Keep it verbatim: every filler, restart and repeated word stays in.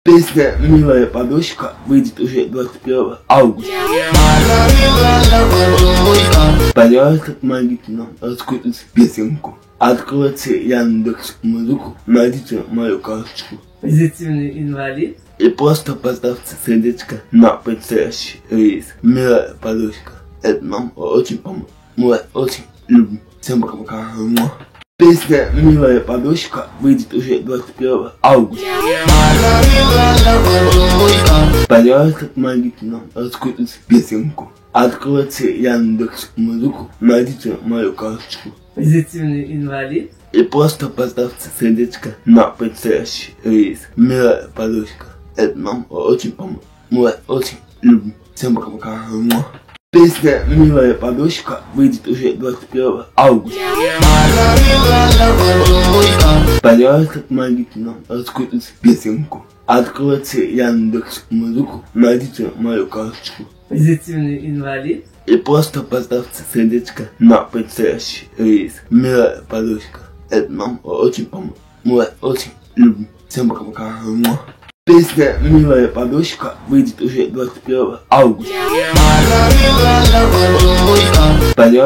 Песня «Милая подушка» выйдет уже двадцать первого августа. Пожалуйста, помогите нам раскрутить песенку. Откройте Яндекс.Музыку, найдите мою карточку. Позитивный инвалид. И просто поставьте сердечко на предстоящий рейс. «Милая подушка». Это нам очень поможет. Мы вас очень любим. Всем пока-пока. Песня «Милая подушка» выйдет уже двадцать первого августа. Пожалуйста, помогите нам раскрутить песенку. Откройте Яндекс.Музыку, найдите мою карточку. Позитивный инвалид. И просто поставьте сердечко на предстоящий рейс. «Милая подушка». Это нам очень поможет. Мы вас очень любим. Всем пока-пока. Песня «Милая подушка» выйдет уже двадцать первого августа. Пожалуйста, помогите нам раскрутить песенку. Откройте Яндекс.Музыку, найдите мою карточку. Позитивный инвалид. И просто поставьте сердечко на предстоящий рейс. «Милая подушка». Это нам очень поможет. Мы вас очень любим. Всем пока-пока. Песня «Милая подушка» выйдет уже двадцать первого августа. Пожалуйста,